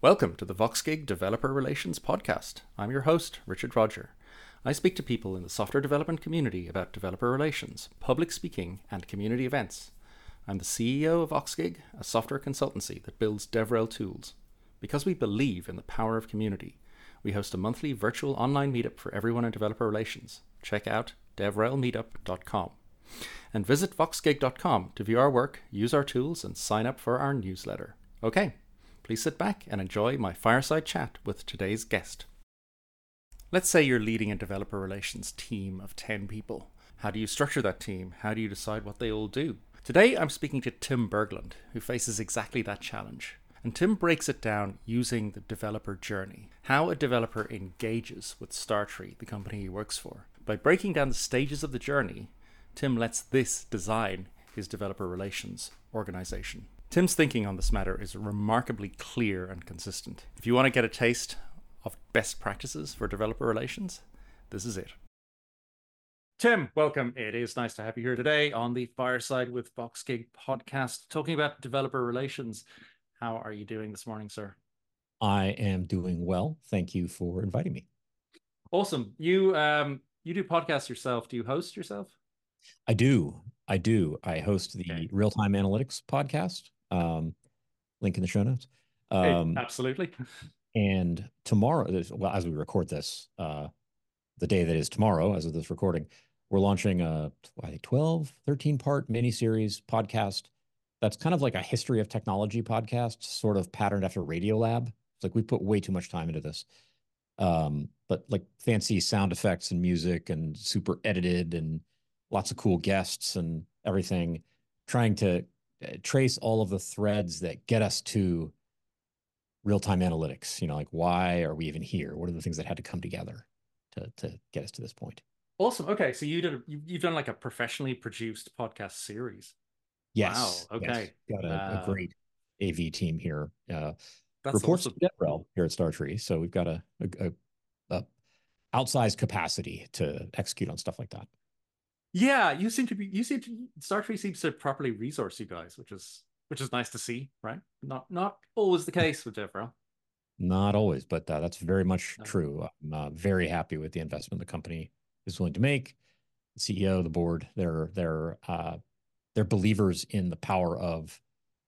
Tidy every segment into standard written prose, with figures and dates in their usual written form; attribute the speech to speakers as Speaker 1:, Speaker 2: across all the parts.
Speaker 1: Welcome to the VoxGig Developer Relations Podcast. I'm your host, Richard Roger. I speak to people in the software development community about developer relations, public speaking, and community events. I'm the CEO of VoxGig, a software consultancy that builds DevRel tools. Because we believe in the power of community, we host a monthly virtual online meetup for everyone in developer relations. Check out devrelmeetup.com. And visit voxgig.com to view our work, use our tools, and sign up for our newsletter. Okay. Please sit back and enjoy my fireside chat with today's guest. Let's say you're leading a developer relations team of 10 people. How do you structure that team? How do you decide what they all do? Today I'm speaking to Tim Berglund, who faces exactly that challenge. And Tim breaks it down using the developer journey, how a developer engages with Startree, the company he works for. By breaking down the stages of the journey, Tim lets this design his developer relations organization. Tim's thinking on this matter is remarkably clear and consistent. If you want to get a taste of best practices for developer relations, this is it. Tim, welcome. It is nice to have you here today on the Fireside with VoxGig podcast, talking about developer relations. How are you doing this morning, sir?
Speaker 2: I am doing well. Thank you for inviting me.
Speaker 1: Awesome. You do podcasts yourself. Do you host yourself?
Speaker 2: I do. I host the Real-Time Analytics podcast. Link in the show notes.
Speaker 1: Absolutely.
Speaker 2: And tomorrow, well, as we record this, the day that is tomorrow, as of this recording, we're launching a, I think, 12, 13-part mini-series podcast. That's kind of like a history of technology podcast, sort of patterned after Radiolab. It's like we put way too much time into this. But like fancy sound effects and music and super edited and lots of cool guests and everything, trying to trace all of the threads that get us to real-time analytics. You know, like, why are we even here? What are the things that had to come together to get us to this point?
Speaker 1: Awesome. Okay, so you've done like a professionally produced podcast series.
Speaker 2: Yes.
Speaker 1: Wow. Okay.
Speaker 2: Yes. Got a great AV team here.
Speaker 1: That's
Speaker 2: reports
Speaker 1: awesome.
Speaker 2: to DevRel here at Startree, so we've got a outsized capacity to execute on stuff like that.
Speaker 1: Yeah, Startree seems to properly resource you guys, which is nice to see, right? Not always the case with DevRel.
Speaker 2: Not always, but that's very much true. I'm very happy with the investment the company is willing to make. The CEO, the board, they're believers in the power of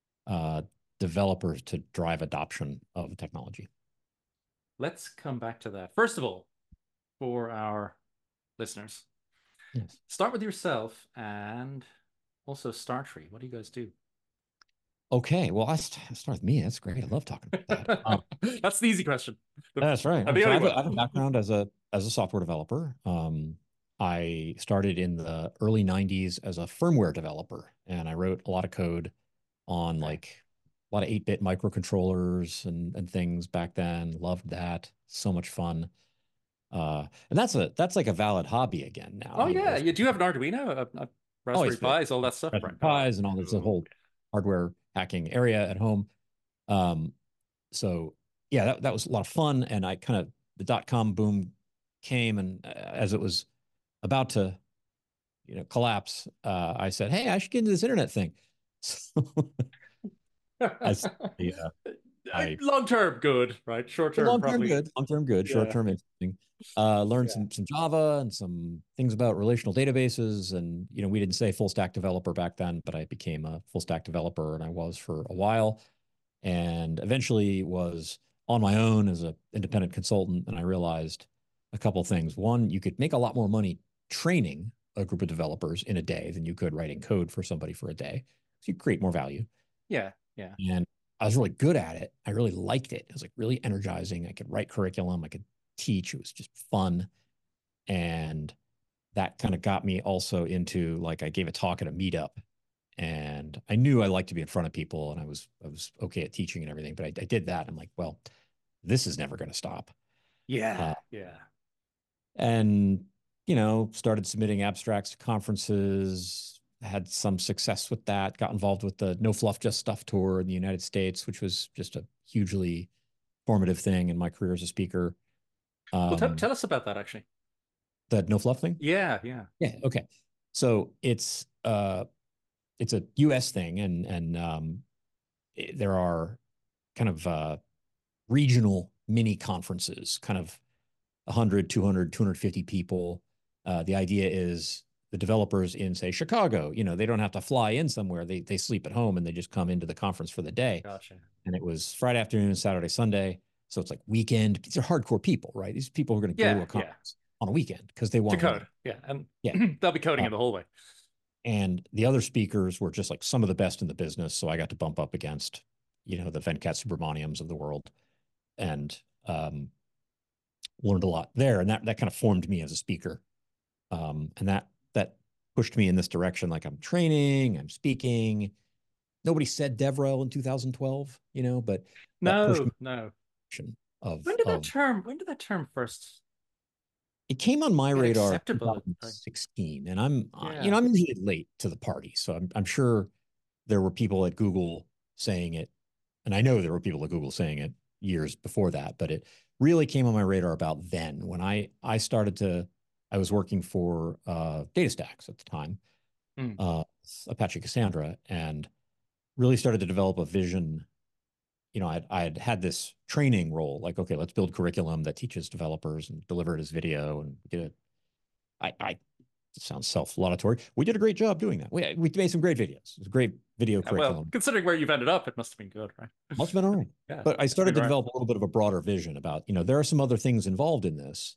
Speaker 2: developers to drive adoption of technology.
Speaker 1: Let's come back to that. First of all, for our listeners,
Speaker 2: yes,
Speaker 1: start with yourself and also Startree. What do you guys do?
Speaker 2: Okay, well, I start with me. That's great. I love talking about that.
Speaker 1: That's the easy question.
Speaker 2: That's right. So I have a background as a software developer. I started in the early 90s as a firmware developer, and I wrote a lot of code on like a lot of 8-bit microcontrollers and things back then. Loved that. So much fun. And that's like a valid hobby again now.
Speaker 1: Oh yeah, you do have an Arduino, a Raspberry Pis, all that stuff.
Speaker 2: Raspberry Pis and all this whole hardware hacking area at home. So yeah, that was a lot of fun. And I kind of, the dot-com boom came, and as it was about to, collapse, I said, hey, I should get into this internet thing. So
Speaker 1: long-term good, right? Short-term
Speaker 2: long-term good. Long-term good. Yeah. Short-term interesting. Learned some Java and some things about relational databases. And, we didn't say full stack developer back then, but I became a full stack developer, and I was for a while, and eventually was on my own as an independent consultant. And I realized a couple of things. One, you could make a lot more money training a group of developers in a day than you could writing code for somebody for a day. So you create more value.
Speaker 1: Yeah.
Speaker 2: And I was really good at it. I really liked it. It was like really energizing. I could write curriculum. I could teach. It was just fun. And that kind of got me also into, like, I gave a talk at a meetup, and I knew I liked to be in front of people, and I was okay at teaching and everything, but I did that. I'm like, well, this is never going to stop.
Speaker 1: Yeah.
Speaker 2: And, started submitting abstracts to conferences, had some success with that, got involved with the No Fluff Just Stuff tour in the United States, which was just a hugely formative thing in my career as a speaker.
Speaker 1: Well, tell us about that, actually.
Speaker 2: That No Fluff thing?
Speaker 1: Yeah.
Speaker 2: Okay. So it's a US thing, and there are kind of regional mini conferences, kind of 100, 200, 250 people. The idea is the developers in, say, Chicago, they don't have to fly in somewhere. They sleep at home and they just come into the conference for the day.
Speaker 1: Gotcha.
Speaker 2: And it was Friday afternoon, Saturday, Sunday. So it's like weekend. These are hardcore people, right? These people are going to go to a conference on a weekend because they
Speaker 1: to
Speaker 2: want to
Speaker 1: code.
Speaker 2: learn.
Speaker 1: Yeah. And they'll be coding in the whole way.
Speaker 2: And the other speakers were just like some of the best in the business. So I got to bump up against, the Venkat Subramaniams of the world, and learned a lot there. And that kind of formed me as a speaker. And that pushed me in this direction. Like, I'm training, I'm speaking. Nobody said DevRel in 2012, but that pushed me.
Speaker 1: No.
Speaker 2: Of
Speaker 1: when did that term first?
Speaker 2: It came on my radar in
Speaker 1: acceptable?
Speaker 2: 2016, and I'm usually late to the party, so I'm sure there were people at Google saying it, and I know there were people at Google saying it years before that, but it really came on my radar about then when I was working for DataStax at the time, Apache Cassandra, and really started to develop a vision. I had this training role, like, okay, let's build curriculum that teaches developers and deliver it as video and get it. It sounds self-laudatory. We did a great job doing that. We made some great videos. It was a great video curriculum.
Speaker 1: Well, considering where you've ended up, it must have been good, right?
Speaker 2: Must have been all right.
Speaker 1: Yeah,
Speaker 2: but I started to develop a little bit of a broader vision about, there are some other things involved in this.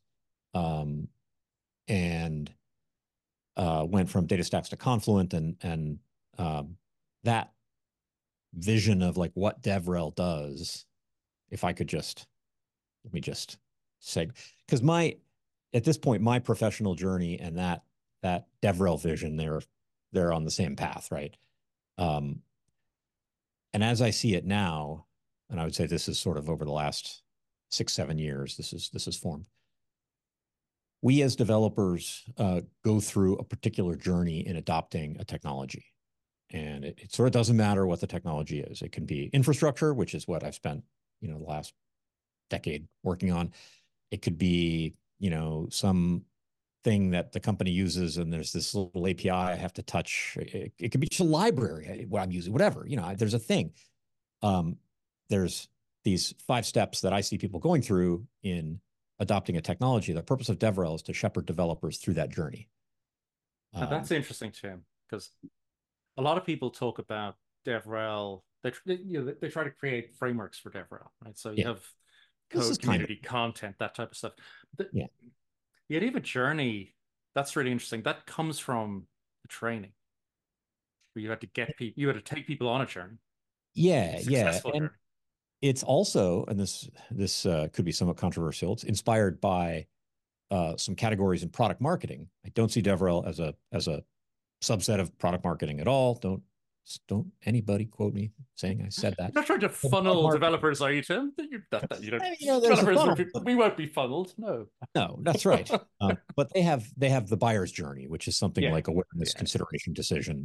Speaker 2: And went from DataStax to Confluent, and that vision of like what DevRel does, if I could let me just say, because at this point, my professional journey and that DevRel vision, they're on the same path, right? And as I see it now, and I would say this is sort of over the last 6-7 years, this is formed. We as developers go through a particular journey in adopting a technology. And it sort of doesn't matter what the technology is. It can be infrastructure, which is what I've spent, the last decade working on. It could be, some thing that the company uses, and there's this little API I have to touch. It could be just a library what I'm using, whatever. There's a thing. There's these 5 steps that I see people going through in adopting a technology. The purpose of DevRel is to shepherd developers through that journey.
Speaker 1: That's interesting, Tim, because a lot of people talk about DevRel. They try to create frameworks for DevRel, right? So you have code, community, content, that type of stuff. The idea of a journey, that's really interesting. That comes from the training, where you had to take people on a journey. Successful journey.
Speaker 2: It's also, and this could be somewhat controversial, it's inspired by some categories in product marketing. I don't see DevRel as a subset of product marketing at all. Don't anybody quote me saying I said that.
Speaker 1: You're not trying to funnel developers, are you, Tim? Developers, we won't be funneled. No,
Speaker 2: that's right. But they have the buyer's journey, which is something like awareness, consideration, decision.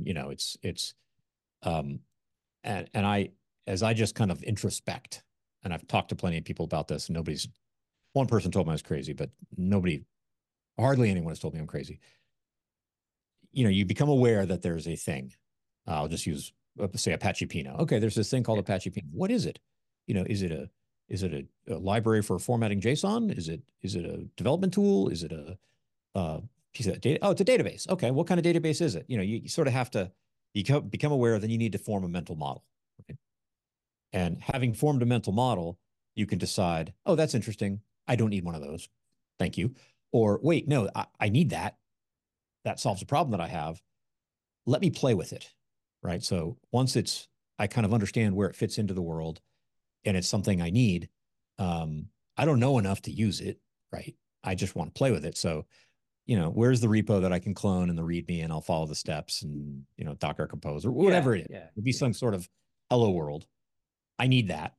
Speaker 2: And as I just kind of introspect, and I've talked to plenty of people about this, and one person told me I was crazy, but hardly anyone has told me I'm crazy. You become aware that there's a thing. I'll just use, say, Apache Pinot. Okay, there's this thing called Apache Pinot. What is it? Is it a library for formatting JSON? Is it a development tool? Is it a piece of data? Oh, it's a database. Okay, what kind of database is it? You sort of have to become aware that you need to form a mental model. Okay? And having formed a mental model, you can decide, oh, that's interesting. I don't need one of those. Thank you. Or wait, no, I need that. That solves a problem that I have. Let me play with it, right? So once I kind of understand where it fits into the world and it's something I need, I don't know enough to use it, right? I just want to play with it. So, where's the repo that I can clone in the README and I'll follow the steps and, Docker Compose or whatever it is. Yeah. It'll be some sort of hello world. I need that.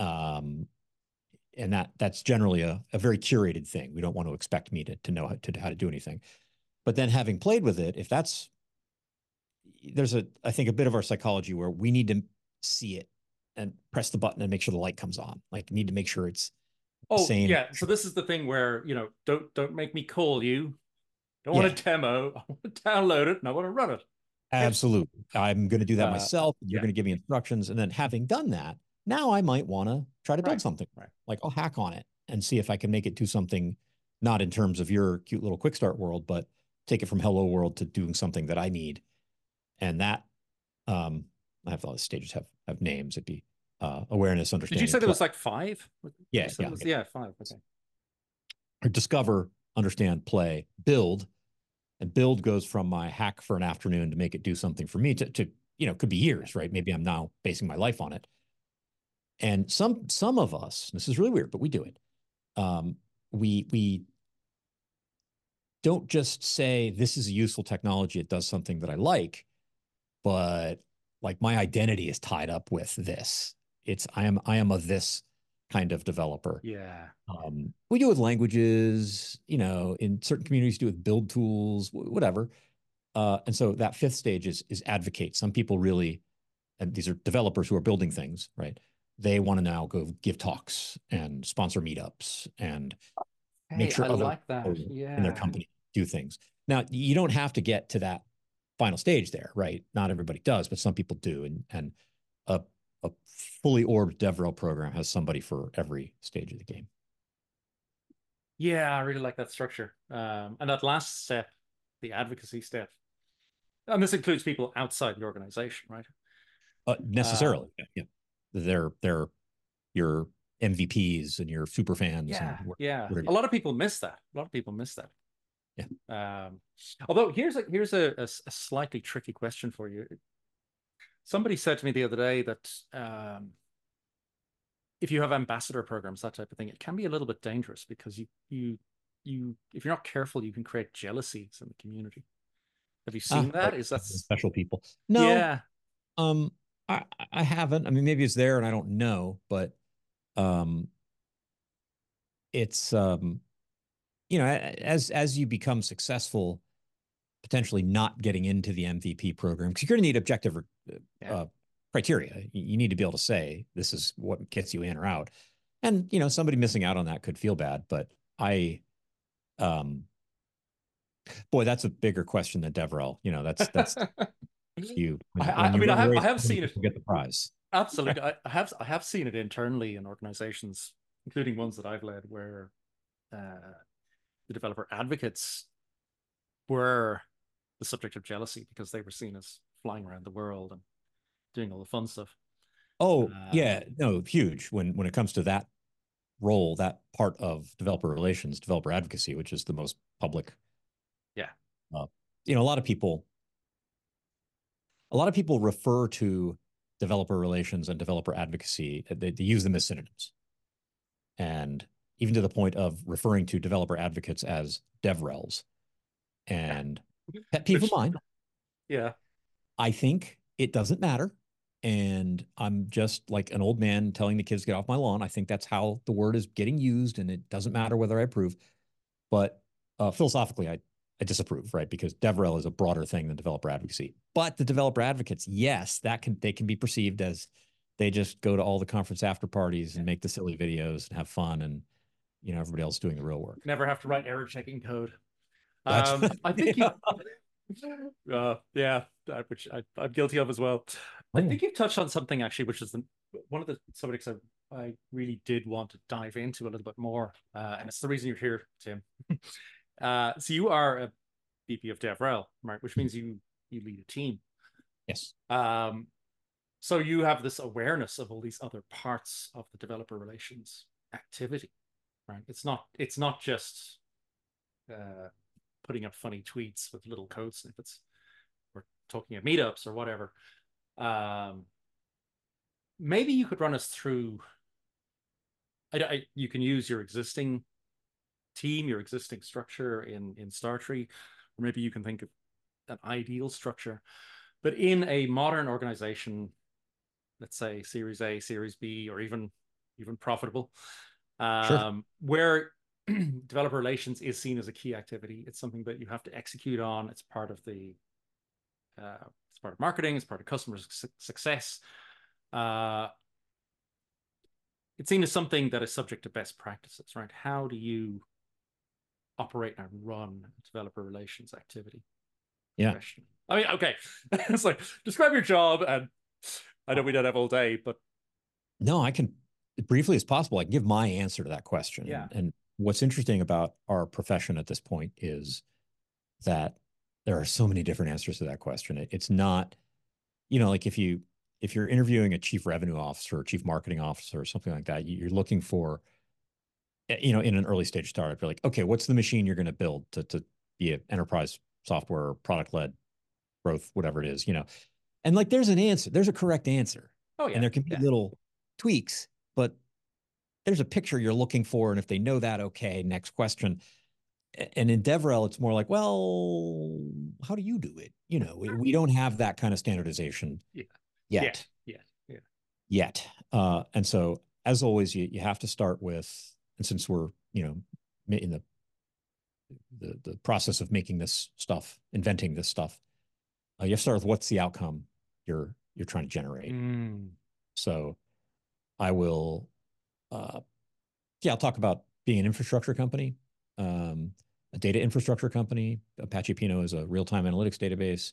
Speaker 2: And that's generally a very curated thing. We don't want to expect me to know how to do anything. But then having played with it, there's I think a bit of our psychology where we need to see it and press the button and make sure the light comes on. Like, need to make sure it's same.
Speaker 1: Yeah. So this is the thing where, don't make me call you. Don't want a demo. I want to download it and I want to run it.
Speaker 2: Absolutely. I'm going to do that myself. You're going to give me instructions. And then having done that, Now I might want to try to build
Speaker 1: Right.
Speaker 2: something.
Speaker 1: Right.
Speaker 2: Like I'll hack on it and see if I can make it do something, not in terms of your cute little quick start world, but take it from hello world to doing something that I need. And that, I have all the stages have names. It'd be awareness,
Speaker 1: Did you
Speaker 2: understanding,
Speaker 1: say there
Speaker 2: play.
Speaker 1: was like five? Did you
Speaker 2: Yeah,
Speaker 1: say
Speaker 2: yeah.
Speaker 1: there was, yeah, five? Okay.
Speaker 2: Or discover, understand, play, build. And build goes from my hack for an afternoon to make it do something for me to could be years, right? Maybe I'm now basing my life on it. And some of us, this is really weird, but we do it. Um, we don't just say this is a useful technology, it does something that I like, but like my identity is tied up with this. It's I am a this kind of developer.
Speaker 1: Yeah.
Speaker 2: We do it with languages, in certain communities do it with build tools, whatever. And so that fifth stage is advocate. Some people really, and these are developers who are building things, right? They want to now go give talks and sponsor meetups and make
Speaker 1: Hey, I
Speaker 2: sure other
Speaker 1: like that.
Speaker 2: people in their
Speaker 1: Yeah.
Speaker 2: company do things. Now, you don't have to get to that final stage there, right? Not everybody does, but some people do. And a, a fully orbed DevRel program has somebody for every stage of the game.
Speaker 1: Yeah, I really like that structure. And that last step, the advocacy step, and this includes people outside the organization, right?
Speaker 2: Necessarily, yeah, yeah. They're your MVPs and your super fans and
Speaker 1: Yeah, yeah.
Speaker 2: whatever.
Speaker 1: A lot of people miss that. A lot of people miss that.
Speaker 2: Yeah.
Speaker 1: Although here's a slightly tricky question for you. Somebody said to me the other day that if you have ambassador programs, that type of thing, it can be a little bit dangerous because you if you're not careful, you can create jealousies in the community. Have you seen that?
Speaker 2: Like
Speaker 1: Is that
Speaker 2: special people. No,
Speaker 1: yeah,
Speaker 2: um, I haven't. I mean, maybe it's there and I don't know, but um, it's as you become successful, potentially not getting into the MVP program because you're going to need objective
Speaker 1: yeah.
Speaker 2: uh, criteria. You need to be able to say this is what gets you in or out, and somebody missing out on that could feel bad. But I, um, boy, that's a bigger question than DevRel. That's you when
Speaker 1: I
Speaker 2: you
Speaker 1: mean,
Speaker 2: run a
Speaker 1: I
Speaker 2: race,
Speaker 1: have
Speaker 2: how many
Speaker 1: seen it.
Speaker 2: people get the prize?
Speaker 1: Absolutely. I have seen it internally in organizations, including ones that I've led, where the developer advocates were the subject of jealousy because they were seen as flying around the world and doing all the fun stuff.
Speaker 2: Oh
Speaker 1: Um,
Speaker 2: yeah, no, huge when it comes to that role, that part of developer relations, developer advocacy, which is the most public.
Speaker 1: yeah.
Speaker 2: Uh, a lot of people refer to developer relations and developer advocacy. They use them as synonyms, and even to the point of referring to developer advocates as DevRels. And pet peeve of
Speaker 1: Which,
Speaker 2: mine,
Speaker 1: yeah.
Speaker 2: I think it doesn't matter. And I'm just like an old man telling the kids to get off my lawn. I think that's how the word is getting used, and it doesn't matter whether I approve. But philosophically, I disapprove, right? Because DevRel is a broader thing than developer advocacy. But the developer advocates, yes, they can be perceived as they just go to all the conference after parties and make the silly videos and have fun, and everybody else doing the real work.
Speaker 1: Never have to write error checking code.
Speaker 2: That's
Speaker 1: I think
Speaker 2: yeah.
Speaker 1: you, yeah, which I'm guilty of as well.
Speaker 2: Oh,
Speaker 1: I
Speaker 2: yeah.
Speaker 1: think you've touched on something actually, which is one of the subjects I really did want to dive into a little bit more, and it's the reason you're here, Tim. So you are a VP of DevRel, right? Which means you lead a team.
Speaker 2: Yes.
Speaker 1: Um, so you have this awareness of all these other parts of the developer relations activity, right? It's not just uh, putting up funny tweets with little code snippets or talking at meetups or whatever. Um, Maybe you could run us through. You can use your existing team, your existing structure in Startree, or maybe you can think of an ideal structure. But in a modern organization, let's say Series A, Series B, or even profitable,
Speaker 2: Sure.
Speaker 1: where developer relations is seen as a key activity. It's something that you have to execute on. It's part of marketing. It's part of customer success. Uh, it's seen as something that is subject to best practices, right? How do you operate and run a developer relations activity
Speaker 2: Yeah.
Speaker 1: professionally? I mean, okay, it's like describe your job, and I know we don't have all day, but
Speaker 2: No, I can, briefly as possible, I can give my answer to that question.
Speaker 1: Yeah.
Speaker 2: And what's interesting about our profession at this point is that there are so many different answers to that question. It's not, like if you're interviewing a chief revenue officer or chief marketing officer or something like that, you're looking for, in an early stage startup, you're like, okay, what's the machine you're going to build to be an enterprise software, product led growth, whatever it is, and like there's an answer, there's a correct answer.
Speaker 1: Oh
Speaker 2: And
Speaker 1: yeah.
Speaker 2: there can be
Speaker 1: Yeah.
Speaker 2: little tweaks, but there's a picture you're looking for. And if they know that, okay, next question. And in DevRel, it's more like, well, how do you do it? We don't have that kind of standardization
Speaker 1: Yeah. Yeah.
Speaker 2: yet,
Speaker 1: Yeah. Yeah.
Speaker 2: yet. And so, as always, you have to start with, and since we're, in the process of making this stuff, inventing this stuff, you have to start with what's the outcome you're trying to generate.
Speaker 1: Mm.
Speaker 2: So I will, I'll talk about being an infrastructure company, a data infrastructure company. Apache Pinot is a real-time analytics database.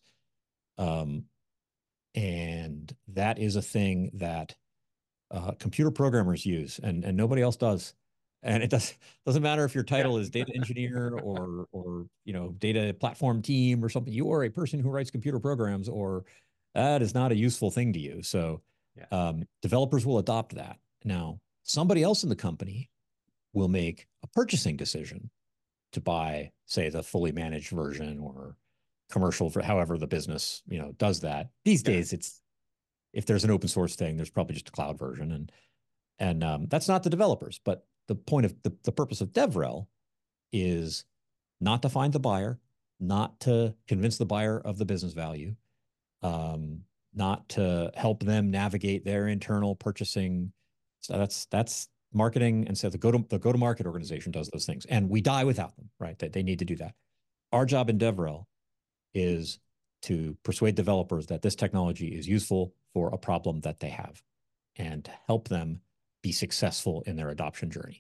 Speaker 2: And that is a thing that computer programmers use, and nobody else does. And it doesn't matter if your
Speaker 1: Yeah.
Speaker 2: title is data engineer or data platform team or something. You are a person who writes computer programs, or that is not a useful thing to you. So
Speaker 1: Yeah.
Speaker 2: developers will adopt that. Now, somebody else in the company will make a purchasing decision to buy, say, the fully managed version or commercial, for however the business does that. These
Speaker 1: Yeah.
Speaker 2: days, it's, if there's an open source thing, there's probably just a cloud version, and that's not the developers. But the point of the purpose of DevRel is not to find the buyer, not to convince the buyer of the business value, not to help them navigate their internal purchasing. So that's marketing, and so the go to market organization does those things, and we die without them, right? They need to do that. Our job in DevRel is to persuade developers that this technology is useful for a problem that they have, and to help them be successful in their adoption journey.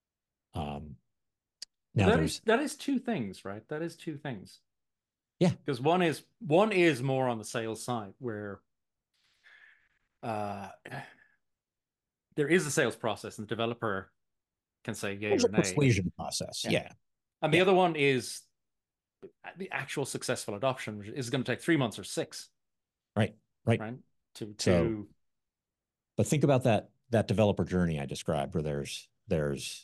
Speaker 1: Well,
Speaker 2: Now there's,
Speaker 1: that is two things, right? That is two things.
Speaker 2: yeah,
Speaker 1: Because one is more on the sales side where uh there is a sales process and the developer can say yay
Speaker 2: there's
Speaker 1: or
Speaker 2: a
Speaker 1: nay.
Speaker 2: persuasion process.
Speaker 1: Yeah.
Speaker 2: Yeah,
Speaker 1: And the
Speaker 2: yeah,
Speaker 1: other one is the actual successful adoption, which is going to take 3 months or six,
Speaker 2: right, right.
Speaker 1: right? To
Speaker 2: So,
Speaker 1: to
Speaker 2: but think about that developer journey I described, where there's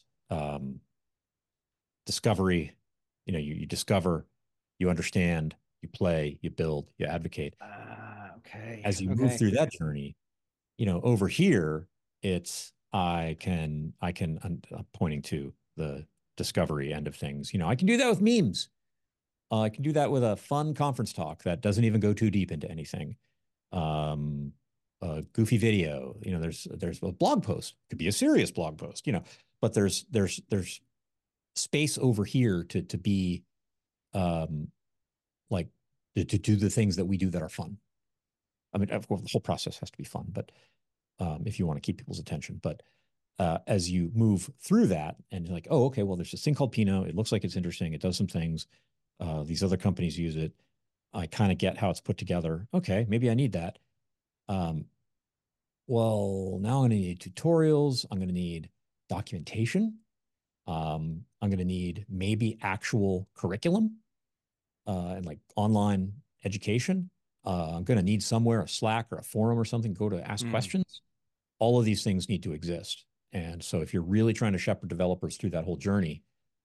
Speaker 2: discovery. You discover, you understand, you play, you build, you advocate.
Speaker 1: okay.
Speaker 2: As you move
Speaker 1: Okay.
Speaker 2: through that journey, over here, it's I'm pointing to the discovery end of things. I can do that with memes. I can do that with a fun conference talk that doesn't even go too deep into anything. A goofy video. There's a blog post. It could be a serious blog post. But there's space over here to be like to do the things that we do that are fun. I mean, of course, the whole process has to be fun, but if you want to keep people's attention. But as you move through that, and you're like, oh, okay, well, there's this thing called Pinot. It looks like it's interesting. It does some things. These other companies use it. I kind of get how it's put together. Okay, maybe I need that. Um, well, now I'm going to need tutorials. I'm going to need documentation. I'm going to need maybe actual curriculum and like online education. I'm going to need somewhere a Slack or a forum or something, go to ask
Speaker 1: Mm.
Speaker 2: questions. All of these things need to exist. And so if you're really trying to shepherd developers through that whole journey,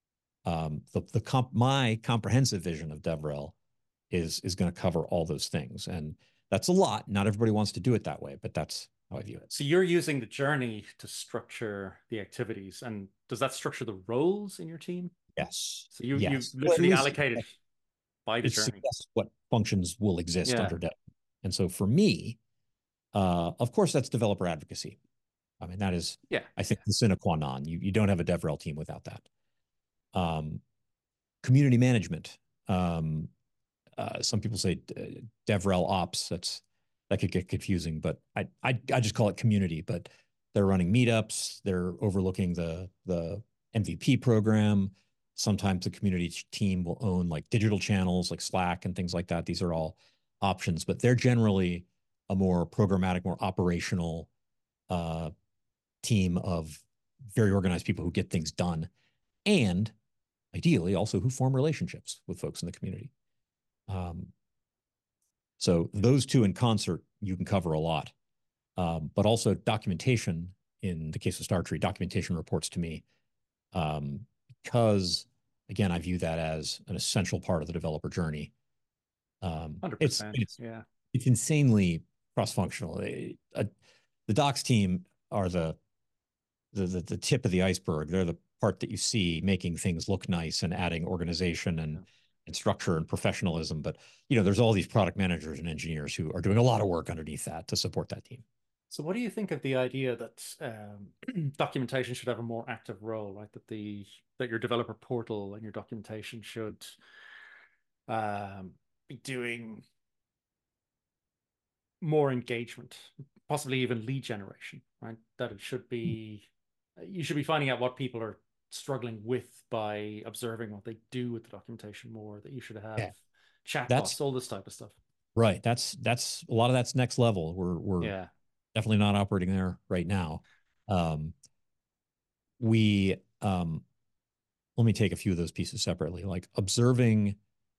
Speaker 2: my comprehensive vision of DevRel is going to cover all those things. And that's a lot. Not everybody wants to do it that way, but that's how I view it.
Speaker 1: So you're using the journey to structure the activities, and does that structure the roles in your team?
Speaker 2: Yes.
Speaker 1: So you
Speaker 2: Yes. Well, at
Speaker 1: literally
Speaker 2: least
Speaker 1: allocated by the
Speaker 2: it
Speaker 1: journey.
Speaker 2: suggests what functions will exist
Speaker 1: Yeah.
Speaker 2: under Dev. And so for me, of course, that's developer advocacy. I mean, that is,
Speaker 1: Yeah.
Speaker 2: I think, the sine qua non. You don't have a DevRel team without that. Community management. Some people say DevRel ops. That could get confusing, but I just call it community. But they're running meetups. They're overlooking the MVP program. Sometimes the community team will own like digital channels like Slack and things like that. These are all options, but they're generally a more programmatic, more operational team of very organized people who get things done, and ideally also who form relationships with folks in the community. So those two in concert, you can cover a lot. But also documentation, in the case of StarTree, documentation reports to me, because again, I view that as an essential part of the developer journey.
Speaker 1: 100%. Yeah.
Speaker 2: It's insanely cross-functional. The docs team are the tip of the iceberg. They're the part that you see making things look nice and adding organization and structure and professionalism. But there's all these product managers and engineers who are doing a lot of work underneath that to support that team.
Speaker 1: So what do you think of the idea that documentation should have a more active role, right? That your developer portal and your documentation should be doing more engagement, possibly even lead generation, right? That you should be finding out what people are struggling with by observing what they do with the documentation more, that you should have chatbots, all this type of stuff.
Speaker 2: Right. That's a lot of that's next level. We're definitely not operating there right now. Let me take a few of those pieces separately, like observing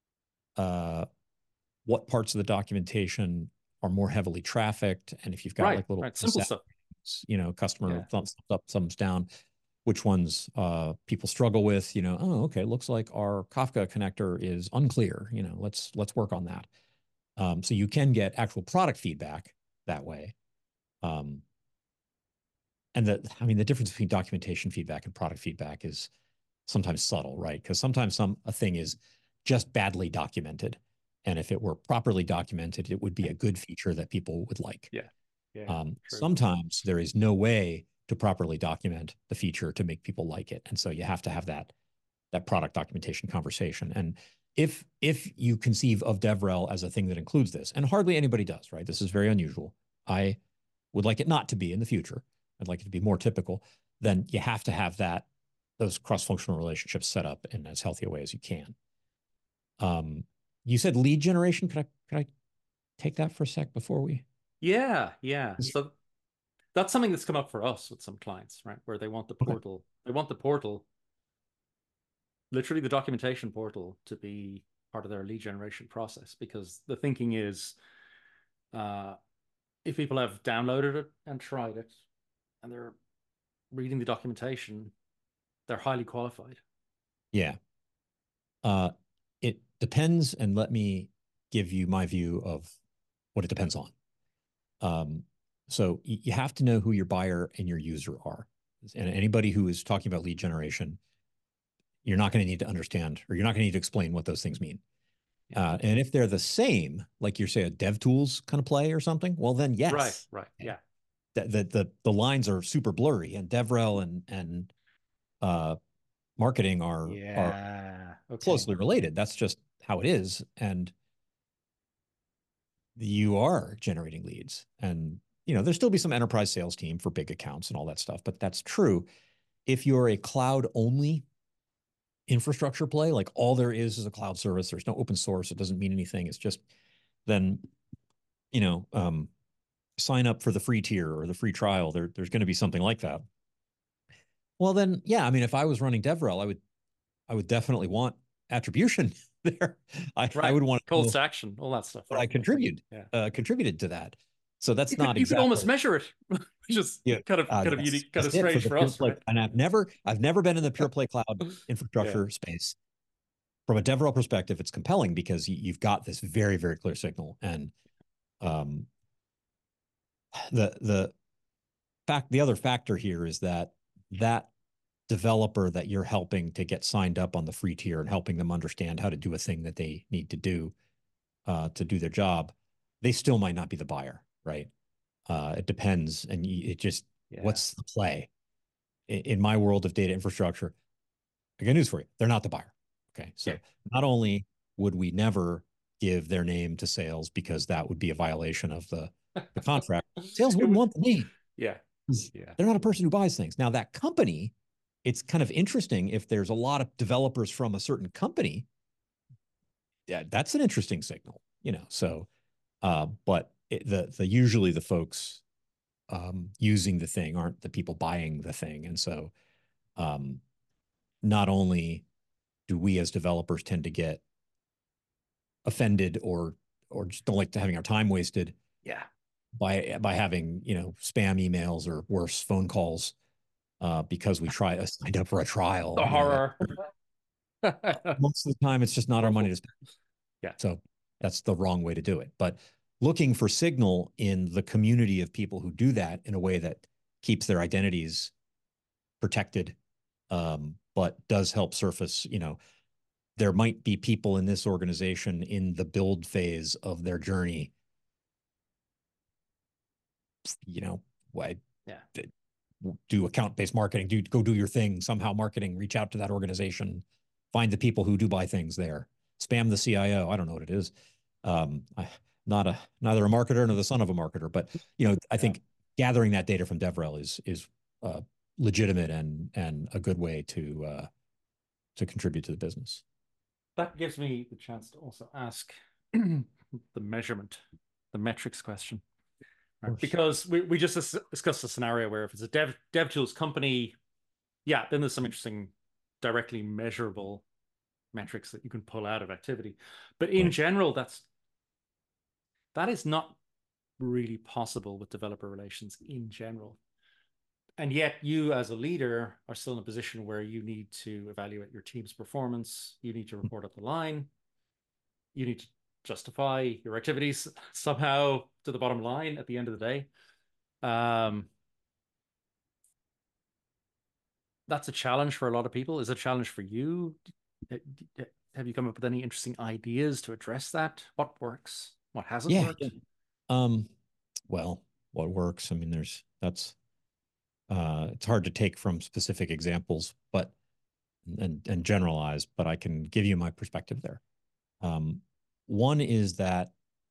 Speaker 2: what parts of the documentation are more heavily trafficked, and if you've got like little
Speaker 1: simple stuff,
Speaker 2: customer thumbs up, thumbs down, which ones people struggle with. Oh, okay, looks like our Kafka connector is unclear. Let's work on that. So you can get actual product feedback that way. And the difference between documentation feedback and product feedback is sometimes subtle, right? Because sometimes a thing is just badly documented, and if it were properly documented, it would be a good feature that people would like. Sometimes there is no way to properly document the feature to make people like it, and so you have to have that product documentation conversation. And if you conceive of DevRel as a thing that includes this, and hardly anybody does, right? This is very unusual. I would like it not to be in the future. I'd like it to be more typical. Then you have to have those cross-functional relationships set up in as healthy a way as you can. You said lead generation. Could I take that for a sec before we?
Speaker 1: Yeah. So that's something that's come up for us with some clients, right? Where they want the portal. Okay. They want the portal, literally the documentation portal, to be part of their lead generation process, because the thinking is, if people have downloaded it and tried it and they're reading the documentation, they're highly qualified.
Speaker 2: Yeah. It depends, and let me give you my view of what it depends on. So you have to know who your buyer and your user are. And anybody who is talking about lead generation, you're not going to need to understand, or you're not going to need to explain what those things mean. And if they're the same, like you're say a DevTools kind of play or something, well then yes.
Speaker 1: Right. Yeah.
Speaker 2: The lines are super blurry, and DevRel and marketing are closely related. That's just how it is. And you are generating leads, and there'll still be some enterprise sales team for big accounts and all that stuff, but that's true. If you're a cloud only infrastructure play, like all there is a cloud service, there's no open source, it doesn't mean anything, it's just then sign up for the free tier or the free trial. There's going to be something like that. Well then, yeah, if I was running DevRel, I would definitely want attribution there. I would want
Speaker 1: calls to action, all that stuff.
Speaker 2: I contributed to that. So that's not
Speaker 1: you could almost measure it, which is kind of unique, kind of strange for us. Right?
Speaker 2: And I've never been in the pure play cloud infrastructure space. From a DevRel perspective, it's compelling because you've got this very, very clear signal. And the other factor here is that developer that you're helping to get signed up on the free tier and helping them understand how to do a thing that they need to do their job, they still might not be the buyer, right? It depends. And what's the play? In my world of data infrastructure, I got news for you. They're not the buyer. Okay. So not only would we never give their name to sales because that would be a violation of the contract, sales wouldn't want the name.
Speaker 1: Yeah.
Speaker 2: They're not a person who buys things. Now that company, it's kind of interesting if there's a lot of developers from a certain company. Yeah, that's an interesting signal, So, but usually the folks using the thing, aren't the people buying the thing. And so not only do we as developers tend to get offended or just don't like to having our time wasted by having, spam emails or worse phone calls because we signed up for a trial.
Speaker 1: The horror.
Speaker 2: Most of the time, it's just not our money to spend.
Speaker 1: Yeah.
Speaker 2: So that's the wrong way to do it. But looking for signal in the community of people who do that in a way that keeps their identities protected, but does help surface, there might be people in this organization in the build phase of their journey, why do account-based marketing, go do your thing, somehow marketing, reach out to that organization, find the people who do buy things there, spam the CIO. I don't know what it is. Neither a marketer nor the son of a marketer, but I think gathering that data from DevRel is legitimate and a good way to contribute to the business.
Speaker 1: That gives me the chance to also ask the metrics question. Right? Because we just discussed a scenario where if it's a dev tools company, then there's some interesting directly measurable metrics that you can pull out of activity. But in general, that is not really possible with developer relations in general. And yet you as a leader are still in a position where you need to evaluate your team's performance. You need to report up the line. You need to justify your activities somehow to the bottom line at the end of the day. That's a challenge for a lot of people. Is it a challenge for you? Have you come up with any interesting ideas to address that? What works? What hasn't worked?
Speaker 2: Well, what works? I mean, it's hard to take from specific examples, but and generalize, but I can give you my perspective there. One is that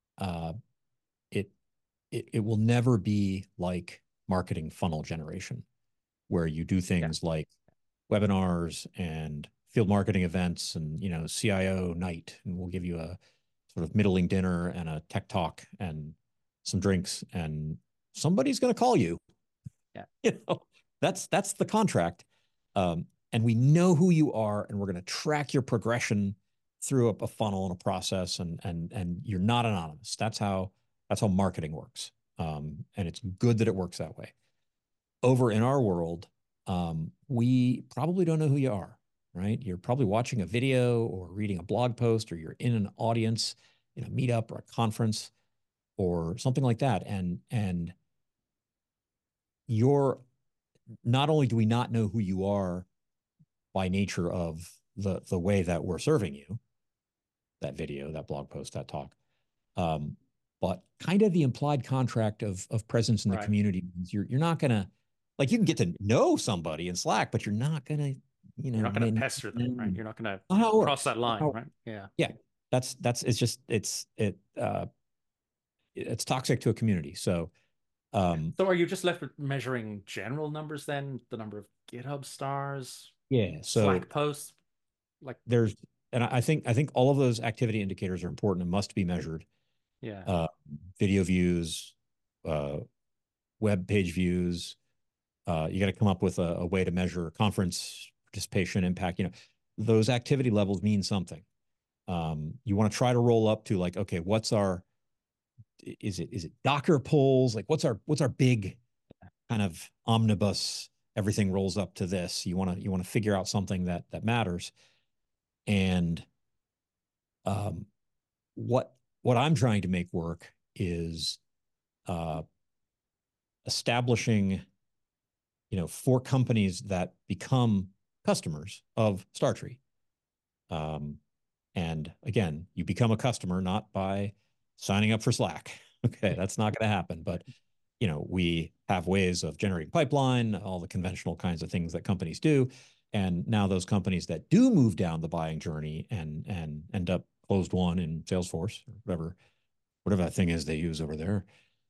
Speaker 2: it will never be like marketing funnel generation, where you do things like webinars and field marketing events and CIO night, and we'll give you a sort of middling dinner and a tech talk and some drinks, and somebody's going to call you. That's the contract, and we know who you are, and we're going to track your progression through a funnel and a process, and you're not anonymous. That's how marketing works, and it's good that it works that way. Over in our world, we probably don't know who you are, right? You're probably watching a video or reading a blog post, or you're in an audience in a meetup or a conference or something like that, and you're not only do we not know who you are by nature of the way that we're serving you, that video, that blog post, that talk, but kind of the implied contract of presence in the community means you're not gonna, like, you can get to know somebody in Slack, but you're not gonna,
Speaker 1: you're not gonna pester them, right? You're not gonna cross that line, right?
Speaker 2: Yeah. It's toxic to a community. So
Speaker 1: are you just left with measuring general numbers then? The number of GitHub stars?
Speaker 2: So
Speaker 1: Slack posts?
Speaker 2: And I think all of those activity indicators are important and must be measured. Video views, web page views. You got to come up with a way to measure conference participation impact. Those activity levels mean something. You want to try to roll up to, like, okay, is it Docker polls? Like, what's our big kind of omnibus? Everything rolls up to this. You want to figure out something that matters. And what I'm trying to make work is establishing, for companies that become customers of Startree. And again, you become a customer not by signing up for Slack. Okay, that's not going to happen. But we have ways of generating pipeline, all the conventional kinds of things that companies do. And now those companies that do move down the buying journey and end up closed won in Salesforce or whatever that thing is they use over there.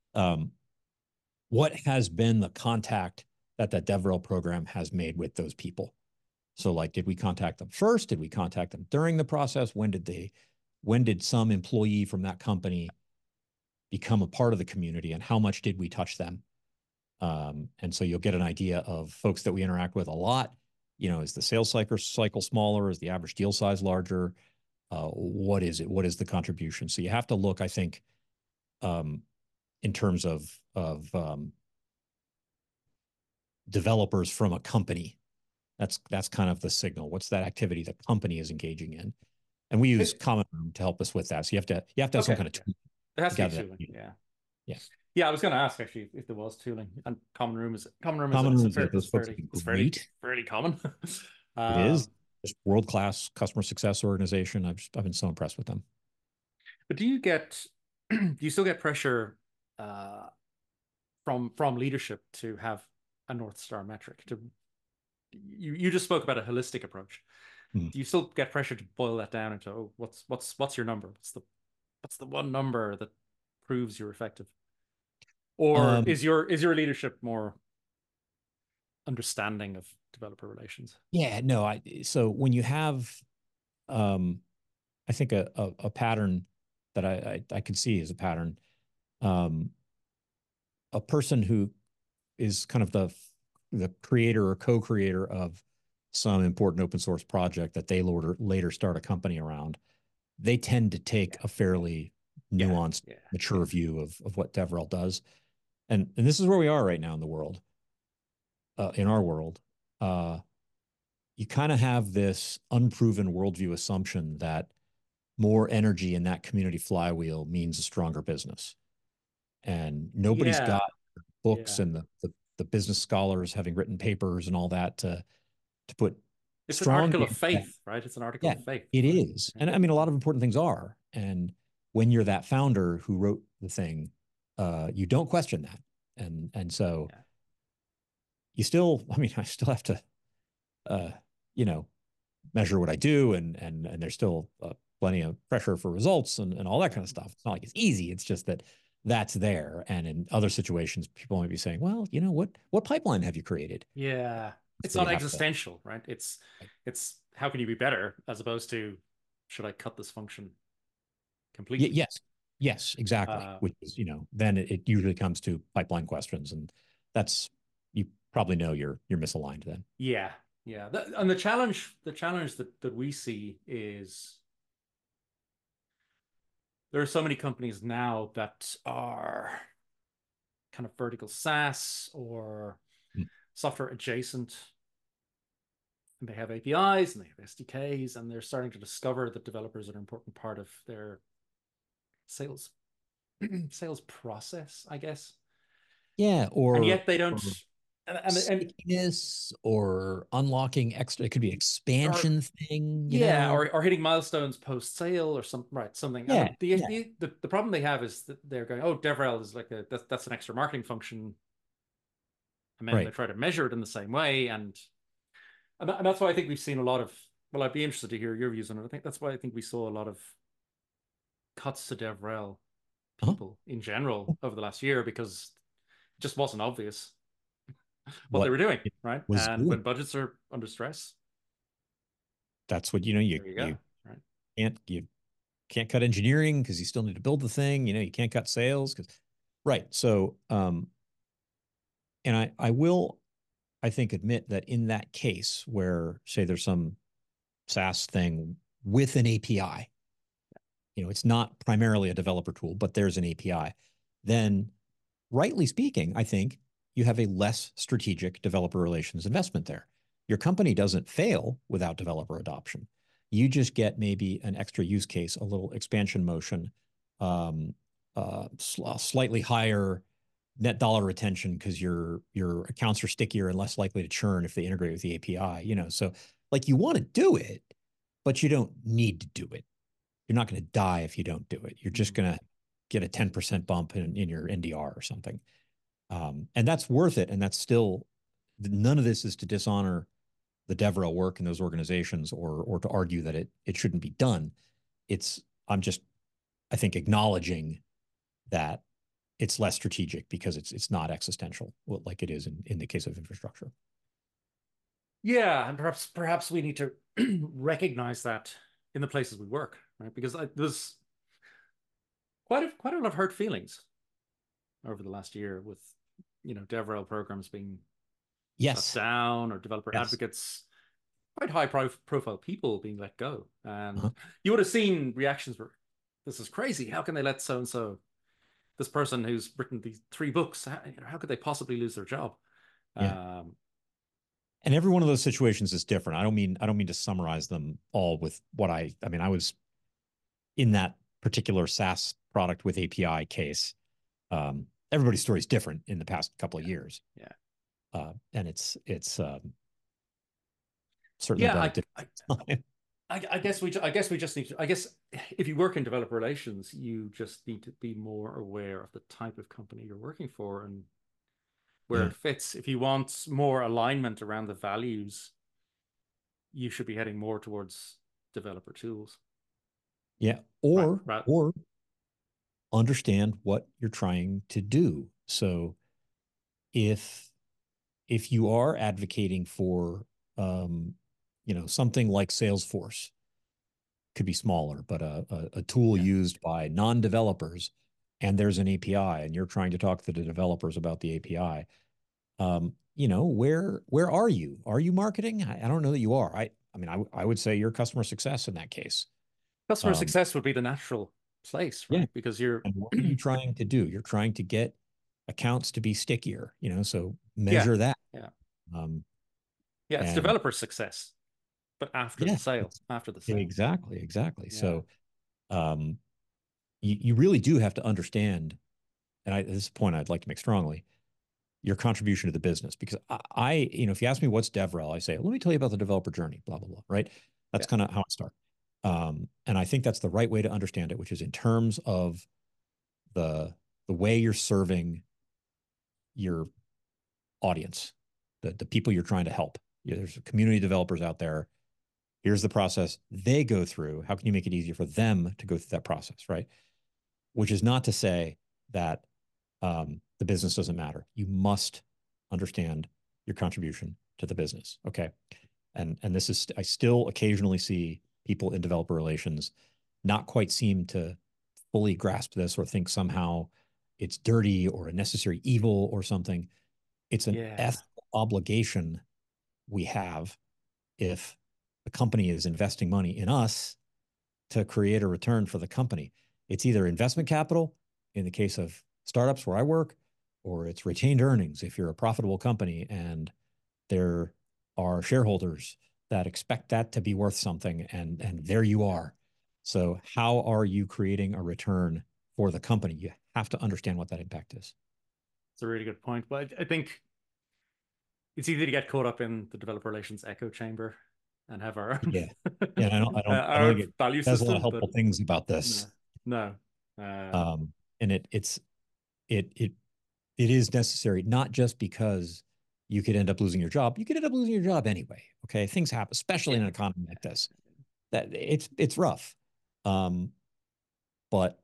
Speaker 2: What has been the contact that DevRel program has made with those people? So, like, did we contact them first? Did we contact them during the process? When did some employee from that company become a part of the community, and how much did we touch them? And so you'll get an idea of folks that we interact with a lot. Is the sales cycle smaller? Is the average deal size larger? What is it? What is the contribution? So you have to look, I think, in terms of developers from a company. That's kind of the signal. What's that activity the company is engaging in? And we use Common Room to help us with that. So you have to have some kind of tool.
Speaker 1: There has to be tooling. Yeah.
Speaker 2: Yeah.
Speaker 1: Yeah, I was going to ask actually if there was tooling, and Common Room is fairly common.
Speaker 2: It is just world-class customer success organization. I've been so impressed with them.
Speaker 1: But do you still get pressure from leadership to have a North Star metric? You just spoke about a holistic approach. Do you still get pressure to boil that down into what's your number? What's the one number that proves you're effective? Or is your leadership more understanding of developer relations?
Speaker 2: Yeah, no. So when you have, I think a pattern that I could see as a pattern, a person who is kind of the creator or co-creator of some important open source project that they later start a company around, they tend to take a fairly nuanced, mature view of what DevRel does. And this is where we are right now in the world, in our world. You kind of have this unproven worldview assumption that more energy in that community flywheel means a stronger business. And nobody's got books and the business scholars having written papers and all that to put
Speaker 1: it's an article of faith, right? It's an article of faith.
Speaker 2: It is. And I mean, a lot of important things are. And when you're that founder who wrote the thing, you don't question that. And so you still, I mean, I still have to, measure what I do, and there's still plenty of pressure for results and all that kind of stuff. It's not like it's easy. It's just that that's there. And in other situations, people might be saying, well, what pipeline have you created?
Speaker 1: Yeah. It's not existential, right? It's how can you be better, as opposed to, should I cut this function completely?
Speaker 2: Yes, exactly. Which is, then it usually comes to pipeline questions, and that's, you probably know you're misaligned then.
Speaker 1: Yeah. And the challenge that we see is there are so many companies now that are kind of vertical SaaS or software adjacent, and they have APIs and they have SDKs, and they're starting to discover that developers are an important part of their sales process, I guess.
Speaker 2: Yeah,
Speaker 1: and yet they don't. And
Speaker 2: stickiness or unlocking extra, it could be expansion thing,
Speaker 1: or hitting milestones post sale or something.
Speaker 2: Yeah,
Speaker 1: and the problem they have is that they're going, oh, DevRel is like that's an extra marketing function, and then they try to measure it in the same way, and that's why I think we've seen a lot of. Well, I'd be interested to hear your views on it. I think that's why I think we saw a lot of cuts to DevRel people in general over the last year, because it just wasn't obvious what they were doing, right? And when budgets are under stress,
Speaker 2: that's what you can't cut engineering because you still need to build the thing. You can't cut sales because So, and I will, I think, admit that in that case where, say, there's some SaaS thing with an API, it's not primarily a developer tool, but there's an API, then rightly speaking, I think you have a less strategic developer relations investment there. Your company doesn't fail without developer adoption. You just get maybe an extra use case, a little expansion motion, slightly higher net dollar retention because your accounts are stickier and less likely to churn if they integrate with the API. So like, you want to do it, but you don't need to do it. You're not going to die if you don't do it. You're just going to get a 10% bump in your NDR or something. And that's worth it. And that's still, none of this is to dishonor the DevRel work in those organizations or to argue that it shouldn't be done. I'm just, I think, acknowledging that it's less strategic because it's not existential like it is in the case of infrastructure.
Speaker 1: Yeah, and perhaps we need to recognize that in the places we work, right? Because there's quite a lot of hurt feelings over the last year with DevRel programs being shut
Speaker 2: Yes.
Speaker 1: down, or developer
Speaker 2: Yes.
Speaker 1: advocates, quite high profile people being let go. And
Speaker 2: Uh-huh.
Speaker 1: you would have seen reactions where, this is crazy. How can they let so and so, this person who's written these 3 books, how could they possibly lose their job?
Speaker 2: Yeah.
Speaker 1: Um,
Speaker 2: And every one of those situations is different. I don't mean to summarize them all with what I mean, I was in that particular SaaS product with API case. Everybody's story is different in the past couple of years.
Speaker 1: yeah.
Speaker 2: And it's certainly
Speaker 1: Yeah,
Speaker 2: been a different time.
Speaker 1: I guess we just need to. I guess if you work in developer relations, you just need to be more aware of the type of company you're working for and where
Speaker 2: Yeah.
Speaker 1: it fits. If you want more alignment around the values, you should be heading more towards developer tools.
Speaker 2: Yeah.
Speaker 1: Right,
Speaker 2: Or
Speaker 1: right.
Speaker 2: or understand what you're trying to do. So if if you are advocating for um, something like Salesforce, could be smaller, but a tool
Speaker 1: Yeah.
Speaker 2: used by non-developers, and there's an API, and you're trying to talk to the developers about the API. Where are you? Are you marketing? I don't know that you are. I would say you're customer success in that case.
Speaker 1: Customer
Speaker 2: Um,
Speaker 1: success would be the natural place,
Speaker 2: yeah.
Speaker 1: right? Because you're,
Speaker 2: And what are you trying to do? You're trying to get accounts to be stickier, so
Speaker 1: yeah,
Speaker 2: measure that.
Speaker 1: yeah,
Speaker 2: Um,
Speaker 1: yeah. It's
Speaker 2: and
Speaker 1: developer success, but after the
Speaker 2: yeah,
Speaker 1: sale, after the sale.
Speaker 2: exactly, exactly.
Speaker 1: Yeah,
Speaker 2: So um, you really do have to understand, and this is a point I'd like to make strongly, your contribution to the business. Because if you ask me what's DevRel, I say, let me tell you about the developer journey, blah, blah, blah, right? That's
Speaker 1: yeah,
Speaker 2: kind of how I start. And I think that's the right way to understand it, which is in terms of the way you're serving your audience, the people you're trying to help. There's community developers out there. Here's the process they go through. How can you make it easier for them to go through that process, right? Which is not to say that the business doesn't matter. You must understand your contribution to the business. Okay. And this is, I still occasionally see people in developer relations not quite seem to fully grasp this or think somehow it's dirty or a necessary evil or something. It's an
Speaker 1: yeah.
Speaker 2: ethical obligation we have if the company is investing money in us to create a return for the company. It's either investment capital in the case of startups where I work, or it's retained earnings if you're a profitable company and there are shareholders that expect that to be worth something, and there you are. So how are you creating a return for the company? You have to understand what that impact is.
Speaker 1: It's a really good point. But I think it's easy to get caught up in the developer relations echo chamber and have our own
Speaker 2: Yeah. Yeah, I don't
Speaker 1: our
Speaker 2: think it
Speaker 1: value
Speaker 2: has a lot of
Speaker 1: system, but
Speaker 2: helpful things about this.
Speaker 1: no, no.
Speaker 2: And it it is necessary, not just because you could end up losing your job. You could end up losing your job anyway. Okay. Things happen, especially in
Speaker 1: Yeah,
Speaker 2: an economy like this. That it's rough. Um, but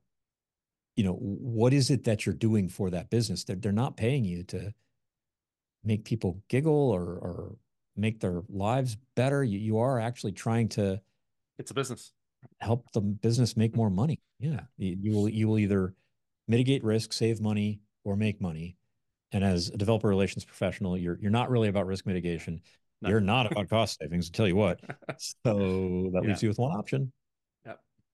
Speaker 2: what is it that you're doing for that business? They're not paying you to make people giggle or make their lives better. You are actually trying to
Speaker 1: it's a business.
Speaker 2: help the business make more money. Yeah.
Speaker 1: Yeah,
Speaker 2: You will either mitigate risk, save money, or make money. And as a developer relations professional, you're not really about risk mitigation.
Speaker 1: no,
Speaker 2: You're not about cost savings, I'll tell you what. So that
Speaker 1: yeah,
Speaker 2: leaves you with one option.
Speaker 1: yeah.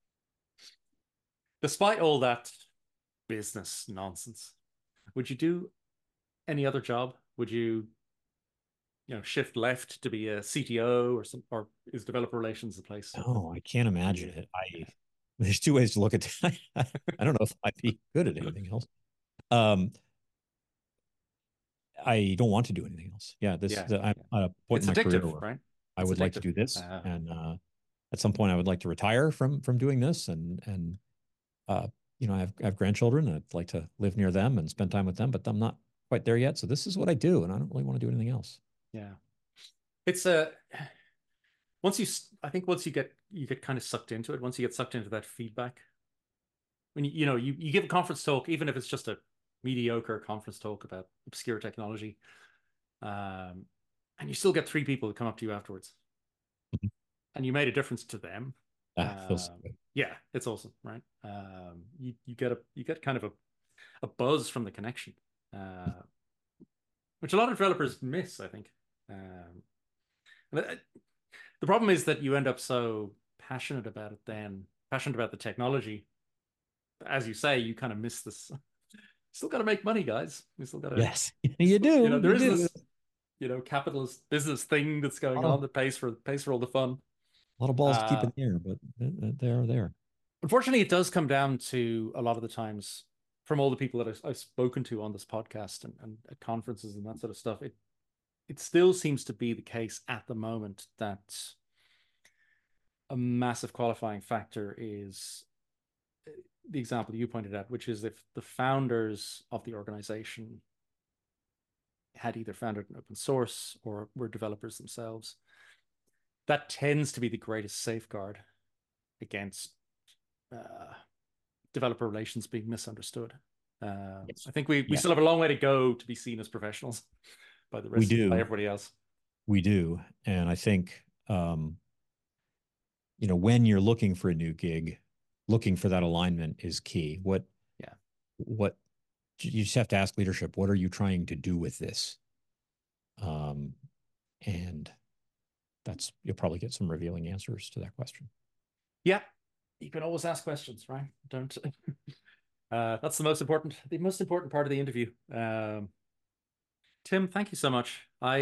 Speaker 1: Despite all that business nonsense, would you do any other job? Would you, shift left to be a CTO or some, or is developer relations the place
Speaker 2: No, I can't
Speaker 1: for
Speaker 2: imagine
Speaker 1: you?
Speaker 2: it. There's two ways to look at that. I don't know if I'd be good at anything else. Um, I don't want to do anything else. Yeah,
Speaker 1: Yeah,
Speaker 2: I'm
Speaker 1: yeah.
Speaker 2: at a point in
Speaker 1: It's
Speaker 2: my career
Speaker 1: addictive,
Speaker 2: where
Speaker 1: right?
Speaker 2: I
Speaker 1: It's
Speaker 2: would like to
Speaker 1: addictive.
Speaker 2: do this, and at some point I would like to retire from doing this, and uh, I have grandchildren, and I'd like to live near them and spend time with them, but I'm not quite there yet. So this is what I do, and I don't really want to do anything else.
Speaker 1: Yeah. It's a once you I think once you get kind of sucked into it, once you get sucked into that feedback, when you give a conference talk, even if it's just a mediocre conference talk about obscure technology, um, and you still get 3 people who come up to you afterwards, and you made a difference to them.
Speaker 2: Feels
Speaker 1: Um,
Speaker 2: good.
Speaker 1: yeah, it's awesome, right? You get kind of a buzz from the connection. Uh, which a lot of developers miss, I think. The problem is that you end up so passionate about it then, passionate about the technology. As you say, you kind of miss this. Still got to make money, guys. We still got to.
Speaker 2: Yes, you do.
Speaker 1: You know, there
Speaker 2: you
Speaker 1: is
Speaker 2: do.
Speaker 1: this, capitalist business thing that's going on that pays for all the fun.
Speaker 2: A lot of balls to keep in the air, but they are there.
Speaker 1: Unfortunately, it does come down to a lot of the times from all the people that I've spoken to on this podcast and at conferences and that sort of stuff. It still seems to be the case at the moment that a massive qualifying factor is the example you pointed out, which is if the founders of the organization had either founded an open source or were developers themselves, that tends to be the greatest safeguard against developer relations being misunderstood.
Speaker 2: Yes.
Speaker 1: I think we still have a long way to go to be seen as professionals by the rest by everybody else.
Speaker 2: We do. And I think, when you're looking for a new gig, looking for that alignment is key. What you just have to ask leadership, what are you trying to do with this? And you'll probably get some revealing answers to that question.
Speaker 1: Yeah. You can always ask questions, right? Don't. That's the most important part of the interview. Tim, thank you so much.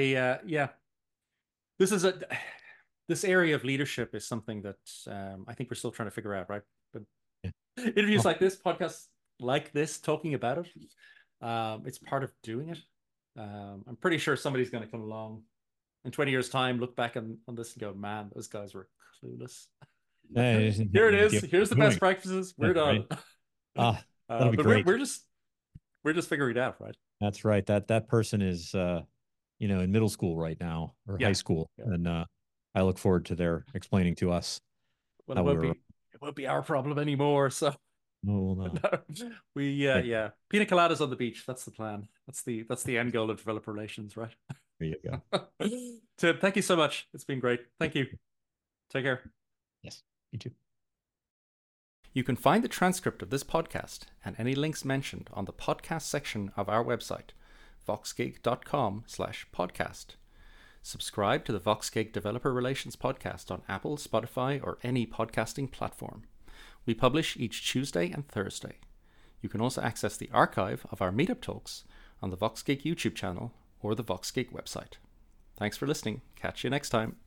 Speaker 1: This area of leadership is something that I think we're still trying to figure out, right? But interviews like this, podcasts like this, talking about it, it's part of doing it. I'm pretty sure somebody's going to come along in 20 years' time, look back on this and go, man, those guys were clueless. Here it is. Here's the best practices. We're done.
Speaker 2: Right. That'll be great.
Speaker 1: We're just figuring it out, right?
Speaker 2: That's right. That person is, in middle school right now or high school, and I look forward to their explaining to us.
Speaker 1: Well, it won't be our problem anymore. So
Speaker 2: no.
Speaker 1: Pina coladas on the beach. That's the plan. That's the end goal of developer relations, right?
Speaker 2: There you go.
Speaker 1: Tim, thank you so much. It's been great. Thank you. Take care.
Speaker 2: Yes, you too.
Speaker 1: You can find the transcript of this podcast and any links mentioned on the podcast section of our website, voxgig.com/podcast. Subscribe to the VoxGig Developer Relations Podcast on Apple, Spotify, or any podcasting platform. We publish each Tuesday and Thursday. You can also access the archive of our meetup talks on the VoxGig YouTube channel or the VoxGig website. Thanks for listening. Catch you next time.